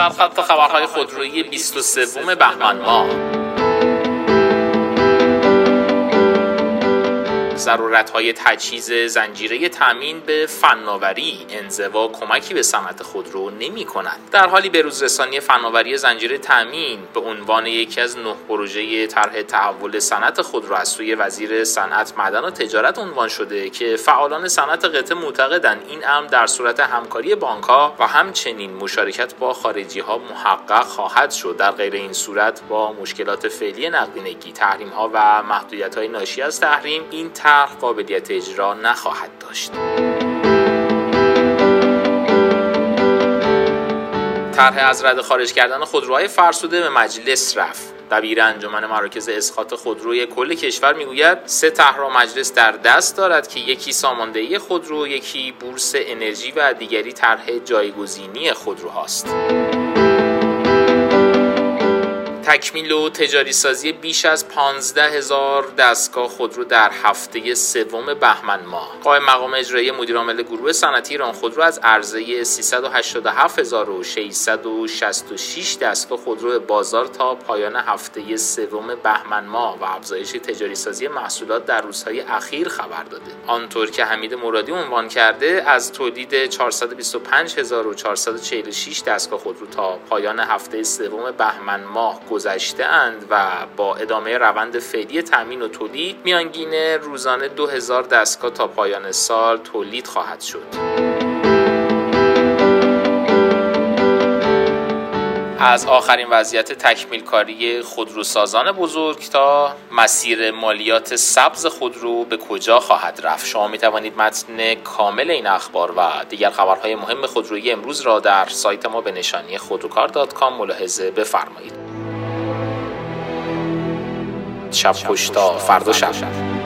سرخط خبرهای خودرویی 23 بهمن ماه. ضرورت‌های تجهیز زنجیره تامین به فناوری انزوا کمکی به صنعت خودرو نمی‌کند. در حالی بروزرسانی فناوری زنجیره تامین به عنوان یکی از 9 پروژه طرح تحول صنعت خودرو از سوی وزیر صنعت، معدن و تجارت عنوان شده که فعالان صنعت قطعه معتقدند این امر در صورت همکاری بانک‌ها و همچنین مشارکت با خارجی‌ها محقق خواهد شد. در غیر این صورت با مشکلات فعلی نقدینگی، تحریم‌ها و محدودیت‌های ناشی از تحریم، این طرح قابلیت اجرا نخواهد داشت. طرح از رده خارج کردن خودروهای فرسوده به مجلس رفت. دبیر انجمن مراکز اسقاط خودروی کل کشور میگوید 3 طرح را مجلس در دست دارد که یکی ساماندهی خودرو، یکی بورس انرژی و دیگری طرح جایگزینی خودروهاست. تکمیل و تجاری سازی بیش از 15,000 دستگاه خودرو در هفته سوم بهمن ماه. قائم مقام اجرایی مدیرعامل گروه صنعتی ایران خودرو از عرضه 387,666 دستگاه خودرو بازار تا پایان هفته سوم بهمن ماه و افزایش تجاری سازی محصولات در روزهای اخیر خبر داده. آنطور که حمید مرادی عنوان کرده، از تولید 425,446 دستگاه خودرو تا پایان هفته سوم بهمن ماه گذشته‌اند و با ادامه روند فعلی تامین و تولید میانگین روزانه 2000 دستگاه تا پایان سال تولید خواهد شد. از آخرین وضعیت تکمیل کاری خودروسازان بزرگ تا مسیر مالیات سبز خودرو به کجا خواهد رفت. شما می توانید متن کامل این اخبار و دیگر خبرهای مهم خودرویی امروز را در سایت ما به نشانی خودروکار.com ملاحظه بفرمایید. شب خوش تا فردا شب.